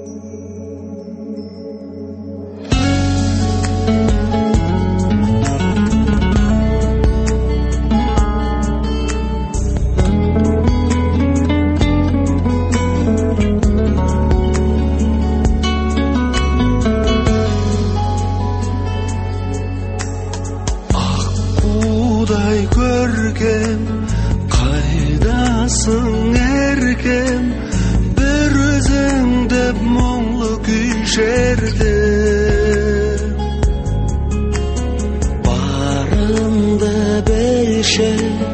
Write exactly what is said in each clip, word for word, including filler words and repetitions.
Көркем, қайдасың еркем, бір өзіңді мұңлы күй шердім. Барымды білші,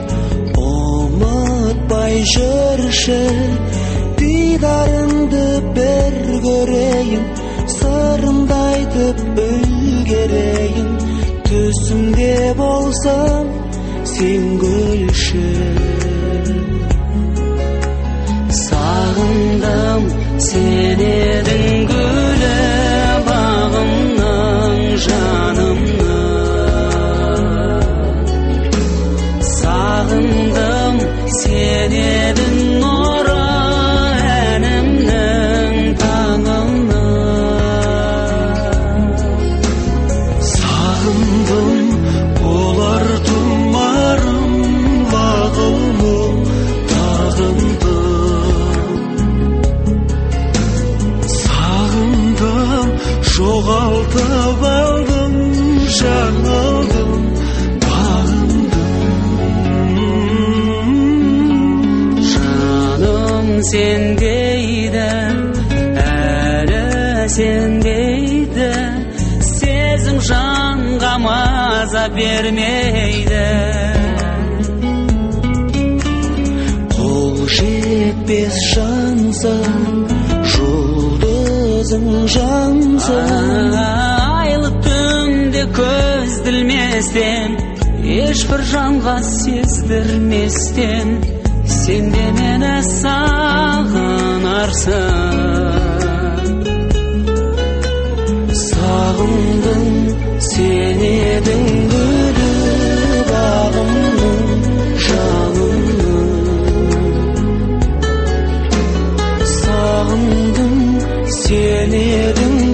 ұмытпай жүрші, дидарыңды бір көрейін, сырымды айтып үлгерейін, түсімде болсам сен гүлші. Сағындым сен едің гүлі бағымның, жанымның. Сағындым сен едің нұры әнімнің, таңымның. Сағындым олар тұмарым, бағымым, тағымдым. Сағындым, жоғалтып алдым, жаңылдым, бағымдым. Жаным сендейді, әлі сендейді, сезім жанға маза бермейді. Қол жетпес жансың, жұлдызың жансың. Айлы түнде көзділместен, ешбір жанға сездірместен, сен де мені сағынарсың. Сағындың сен едің гүлі бағымның, жанымның. Сағындың сен едің